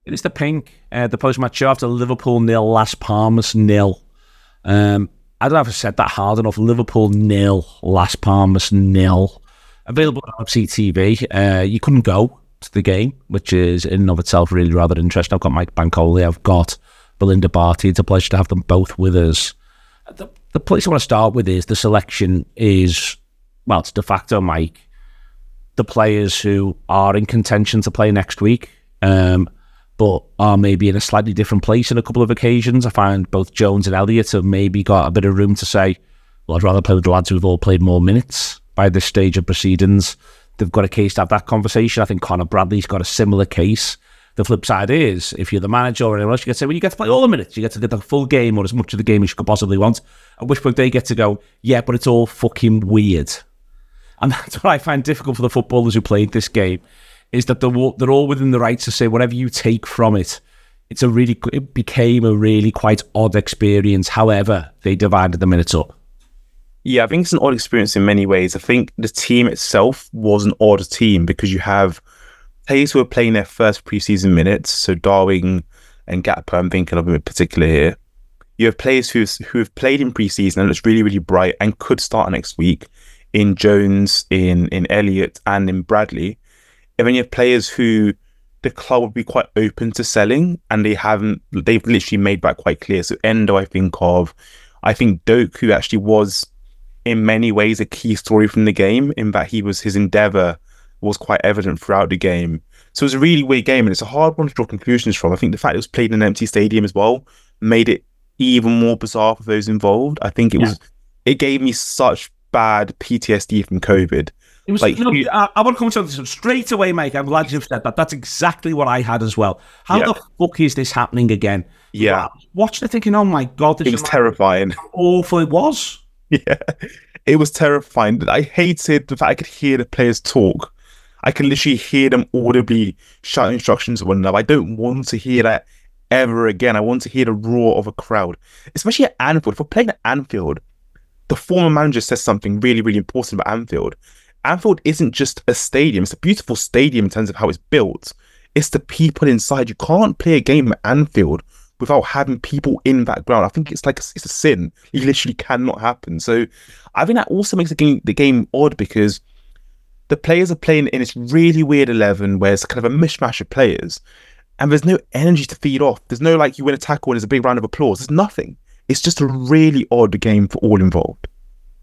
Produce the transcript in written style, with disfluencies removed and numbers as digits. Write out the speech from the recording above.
It's the pink, the post-match show after Liverpool 0, Las Palmas 0. I don't know if I said that hard enough. Liverpool 0, Las Palmas 0. Available on CTV. You couldn't go to the game, which is in and of itself really rather interesting. I've got Mike Bancoli, I've got Belinda Barty. It's a pleasure to have them both with us. The place I want to start with is the selection is, well, it's de facto, Mike, the players who are in contention to play next week, but are maybe in a slightly different place on a couple of occasions. I find both Jones and Elliott have maybe got a bit of room to say, well, I'd rather play with the lads who've all played more minutes by this stage of proceedings. They've got a case to have that conversation. I think Connor Bradley's got a similar case. The flip side is, if you're the manager or anyone else, you get to say, well, you get to play all the minutes. You get to get the full game or as much of the game as you could possibly want. At which point they get to go, yeah, but it's all fucking weird. And that's what I find difficult for the footballers who played this game, is that they're all within the right to say whatever you take from it. It became a really quite odd experience, however they divided the minutes up. Yeah, I think it's an odd experience in many ways. I think the team itself was an odd team because you have players who are playing their first preseason minutes, so Darwin and Gakpo, I'm thinking of in particular here. You have players who have played in preseason and looks really, really bright and could start next week in Jones, in Elliott, and in Bradley. And then you have players who the club would be quite open to selling, and they've literally made that quite clear. So Endo, I think Doku actually was in many ways a key story from the game, in that his endeavour was quite evident throughout the game. So it was a really weird game, and it's a hard one to draw conclusions from. I think the fact it was played in an empty stadium as well made it even more bizarre for those involved. I think it gave me such bad PTSD from COVID. It was, I want to come to this straight away, Mike. I'm glad you've said that. That's exactly what I had as well. How the fuck is this happening again? Yeah. Watching it thinking, oh my God. It was terrifying. How awful it was. Yeah. It was terrifying. I hated the fact I could hear the players talk. I can literally hear them audibly shout instructions at one another. I don't want to hear that ever again. I want to hear the roar of a crowd, especially at Anfield. If we're playing at Anfield, the former manager says something really, really important about Anfield. Anfield isn't just a stadium. It's a beautiful stadium in terms of how it's built. It's the people inside. You can't play a game at Anfield without having people in that ground. I think it's a sin. It literally cannot happen. So I think that also makes the game odd, because the players are playing in this really weird 11 where it's kind of a mishmash of players, and there's no energy to feed off. There's no you win a tackle and there's a big round of applause. There's nothing. It's just a really odd game for all involved.